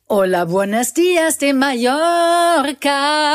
Hola, buenos dias de Mallorca.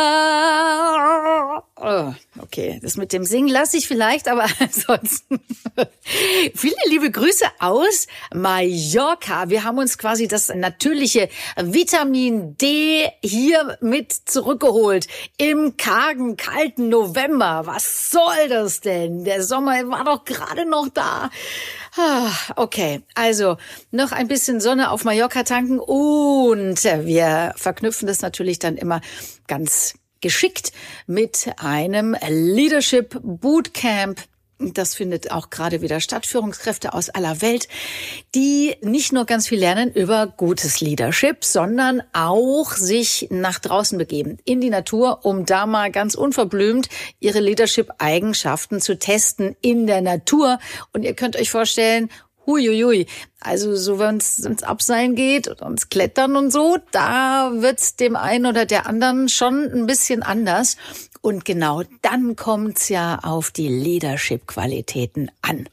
Oh, okay, das mit dem Singen lasse ich vielleicht, aber ansonsten viele liebe Grüße aus Mallorca. Wir haben uns quasi das natürliche Vitamin D hier mit zurückgeholt im kargen, kalten November. Was soll das denn? Der Sommer war doch gerade noch da. Okay, also noch ein bisschen Sonne auf Mallorca tanken und wir verknüpfen das natürlich dann immer ganz geschickt mit einem Leadership Bootcamp. Das findet auch gerade wieder statt. Führungskräfte aus aller Welt, die nicht nur ganz viel lernen über gutes Leadership, sondern auch sich nach draußen begeben, in die Natur, um da mal ganz unverblümt ihre Leadership-Eigenschaften zu testen in der Natur. Und ihr könnt euch vorstellen, huiuiui, also so wenn es ins Abseilen geht und ins Klettern und so, da wird's dem einen oder der anderen schon ein bisschen anders. Und genau dann kommt's ja auf die Leadership-Qualitäten an.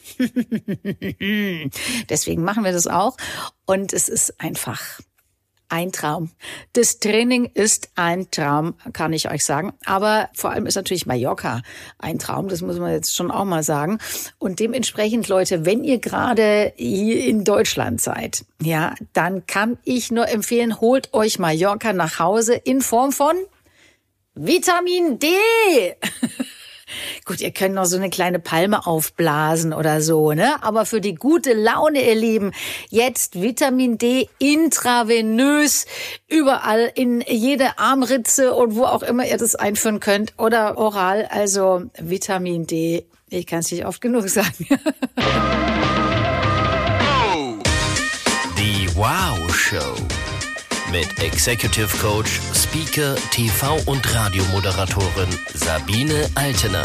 Deswegen machen wir das auch. Und es ist einfach ein Traum. Das Training ist ein Traum, kann ich euch sagen. Aber vor allem ist natürlich Mallorca ein Traum. Das muss man jetzt schon auch mal sagen. Und dementsprechend, Leute, wenn ihr gerade hier in Deutschland seid, ja, dann kann ich nur empfehlen, holt euch Mallorca nach Hause in Form von Vitamin D. Gut, ihr könnt noch so eine kleine Palme aufblasen oder so, ne? Aber für die gute Laune, ihr Lieben, jetzt Vitamin D intravenös, überall in jede Armritze und wo auch immer ihr das einführen könnt oder oral. Also Vitamin D, ich kann es nicht oft genug sagen. Die Wow Show. Mit Executive Coach, Speaker, TV- und Radiomoderatorin Sabine Altener.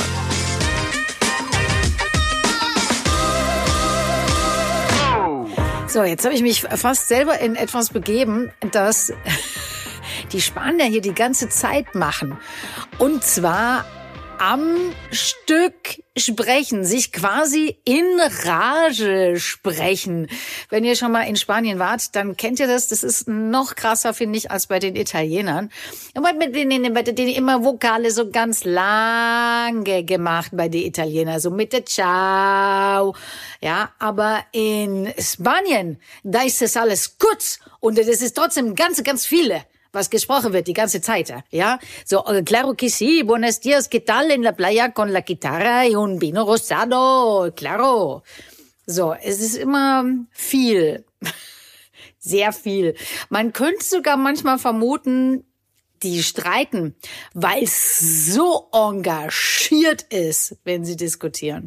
So, jetzt habe ich mich fast selber in etwas begeben, das die Spanier hier die ganze Zeit machen. Und zwar am Stück sprechen, sich quasi in Rage sprechen. Wenn ihr schon mal in Spanien wart, dann kennt ihr das. Das ist noch krasser, finde ich, als bei den Italienern. Aber mit denen immer Vokale so ganz lange gemacht bei den Italienern, so mit der Ciao. Ja, aber in Spanien, da ist es alles kurz und das ist trotzdem ganz viele, was gesprochen wird die ganze Zeit, ja? So, claro que sí, buenos días, ¿qué tal en la playa con la guitarra y un vino rosado? Claro. So, es ist immer viel. Sehr viel. Man könnte sogar manchmal vermuten, die streiten, weil es so engagiert ist, wenn sie diskutieren.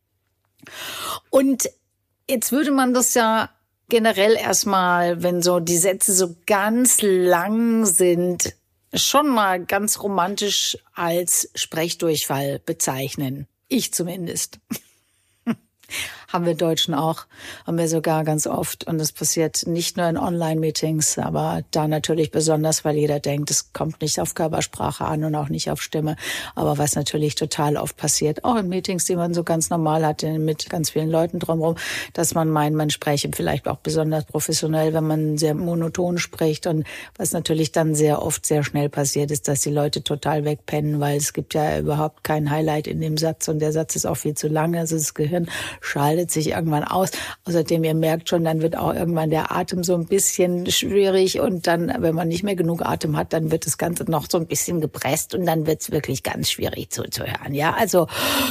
Und jetzt würde man das ja generell erstmal, wenn so die Sätze so ganz lang sind, schon mal ganz romantisch als Sprechdurchfall bezeichnen. Ich zumindest. Haben wir Deutschen auch, haben wir sogar ganz oft. Und das passiert nicht nur in Online-Meetings, aber da natürlich besonders, weil jeder denkt, es kommt nicht auf Körpersprache an und auch nicht auf Stimme. Aber was natürlich total oft passiert, auch in Meetings, die man so ganz normal hat, mit ganz vielen Leuten drumherum, dass man meint, man spreche vielleicht auch besonders professionell, wenn man sehr monoton spricht. Und was natürlich dann sehr oft sehr schnell passiert, ist, dass die Leute total wegpennen, weil es gibt ja überhaupt kein Highlight in dem Satz und der Satz ist auch viel zu lang. Also das Gehirn schaltet sich irgendwann aus. Außerdem, ihr merkt schon, dann wird auch irgendwann der Atem so ein bisschen schwierig und dann, wenn man nicht mehr genug Atem hat, dann wird das Ganze noch so ein bisschen gepresst und dann wird es wirklich ganz schwierig zuzuhören. Ja, also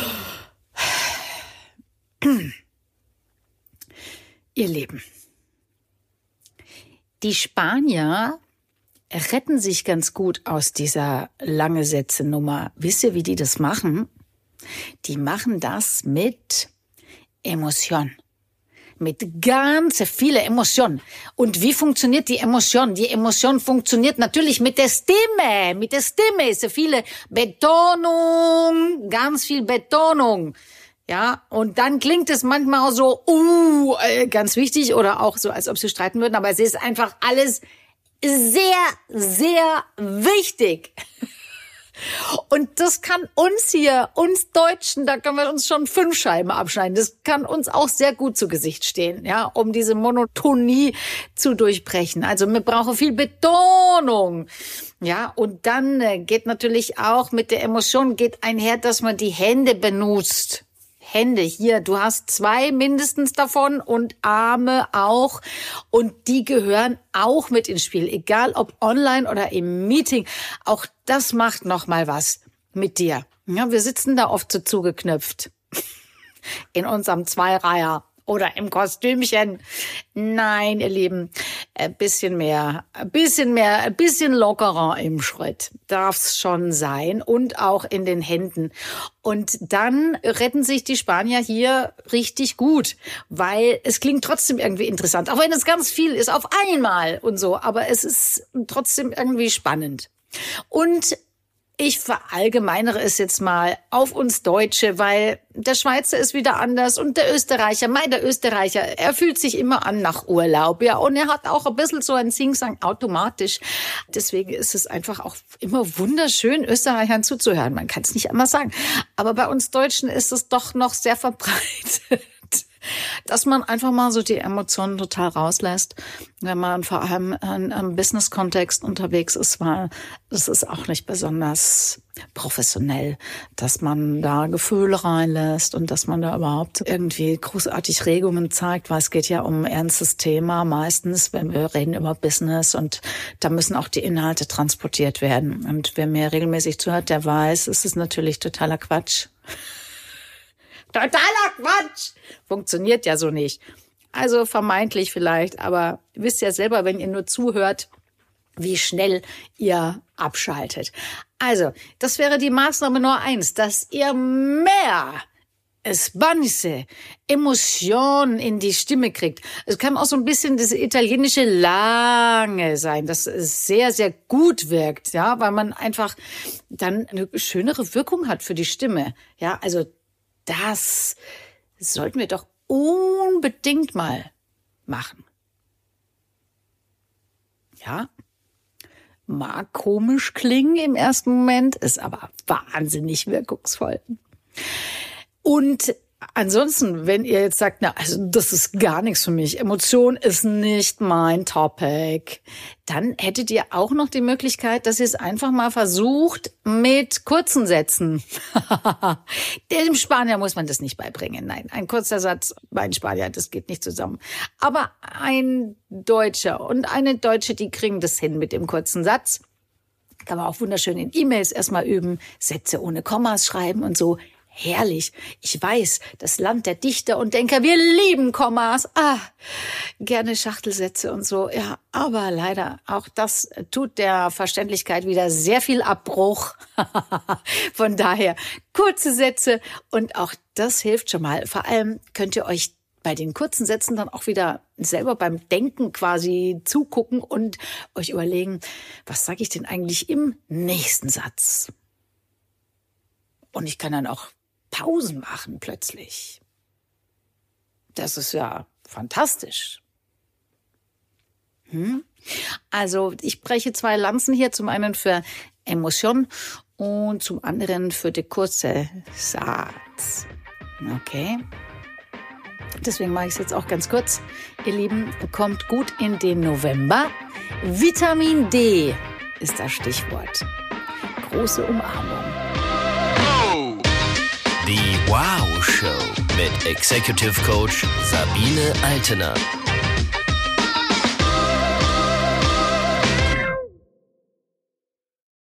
ihr Lieben, die Spanier retten sich ganz gut aus dieser lange Sätze-Nummer. Wisst ihr, wie die das machen? Die machen das mit Emotion. Mit ganz viele Emotionen. Und wie funktioniert die Emotion? Die Emotion funktioniert natürlich mit der Stimme. Mit der Stimme ist viele Betonung, ganz viel Betonung. Ja, und dann klingt es manchmal auch so, ganz wichtig oder auch so, als ob sie streiten würden, aber es ist einfach alles sehr, sehr wichtig. Und das kann uns Deutschen, da können wir uns schon 5 Scheiben abschneiden. Das kann uns auch sehr gut zu Gesicht stehen, ja, um diese Monotonie zu durchbrechen. Also wir brauchen viel Betonung. Ja, und dann geht natürlich auch mit der Emotion geht einher, dass man die Hände benutzt. Hände hier, du hast 2 mindestens davon und Arme auch und die gehören auch mit ins Spiel, egal ob online oder im Meeting. Auch das macht noch mal was mit dir. Ja, wir sitzen da oft so zugeknöpft in unserem Zweireiher oder im Kostümchen. Nein, ihr Lieben, ein bisschen lockerer im Schritt darf's schon sein und auch in den Händen. Und dann retten sich die Spanier hier richtig gut, weil es klingt trotzdem irgendwie interessant, auch wenn es ganz viel ist auf einmal und so, aber es ist trotzdem irgendwie spannend. Und ich verallgemeinere es jetzt mal auf uns Deutsche, weil der Schweizer ist wieder anders und der Österreicher, er fühlt sich immer an nach Urlaub, ja, und er hat auch ein bisschen so ein Singsang automatisch. Deswegen ist es einfach auch immer wunderschön, Österreichern zuzuhören. Man kann es nicht einmal sagen. Aber bei uns Deutschen ist es doch noch sehr verbreitet, dass man einfach mal so die Emotionen total rauslässt, wenn man vor allem im Business-Kontext unterwegs ist, weil es ist auch nicht besonders professionell, dass man da Gefühle reinlässt und dass man da überhaupt irgendwie großartig Regungen zeigt, weil es geht ja um ein ernstes Thema meistens, wenn wir reden über Business und da müssen auch die Inhalte transportiert werden. Und wer mir regelmäßig zuhört, der weiß, es ist natürlich totaler Quatsch. Totaler Quatsch! Funktioniert ja so nicht. Also vermeintlich vielleicht, aber ihr wisst ja selber, wenn ihr nur zuhört, wie schnell ihr abschaltet. Also, das wäre die Maßnahme Nummer 1, dass ihr mehr Espanse, Emotionen in die Stimme kriegt. Es kann auch so ein bisschen das italienische Lange sein, das sehr, sehr gut wirkt, ja, weil man einfach dann eine schönere Wirkung hat für die Stimme. Ja, also das sollten wir doch unbedingt mal machen. Ja, mag komisch klingen im ersten Moment, ist aber wahnsinnig wirkungsvoll. Und ansonsten, wenn ihr jetzt sagt, na, also das ist gar nichts für mich, Emotion ist nicht mein Topic, dann hättet ihr auch noch die Möglichkeit, dass ihr es einfach mal versucht mit kurzen Sätzen. Dem Spanier muss man das nicht beibringen. Nein, ein kurzer Satz bei einem Spanier, das geht nicht zusammen. Aber ein Deutscher und eine Deutsche, die kriegen das hin mit dem kurzen Satz. Kann man auch wunderschön in E-Mails erstmal üben, Sätze ohne Kommas schreiben und so. Herrlich. Ich weiß, das Land der Dichter und Denker, wir lieben Kommas. Gerne Schachtelsätze und so. Ja, aber leider, auch das tut der Verständlichkeit wieder sehr viel Abbruch. Von daher kurze Sätze und auch das hilft schon mal. Vor allem könnt ihr euch bei den kurzen Sätzen dann auch wieder selber beim Denken quasi zugucken und euch überlegen, was sage ich denn eigentlich im nächsten Satz? Und ich kann dann auch Pausen machen plötzlich. Das ist ja fantastisch. Also ich breche 2 Lanzen hier, zum einen für Emotion und zum anderen für den kurzen Satz. Okay. Deswegen mache ich es jetzt auch ganz kurz. Ihr Lieben, kommt gut in den November. Vitamin D ist das Stichwort. Große Umarmung. Die Wow Show mit Executive Coach Sabine Altener.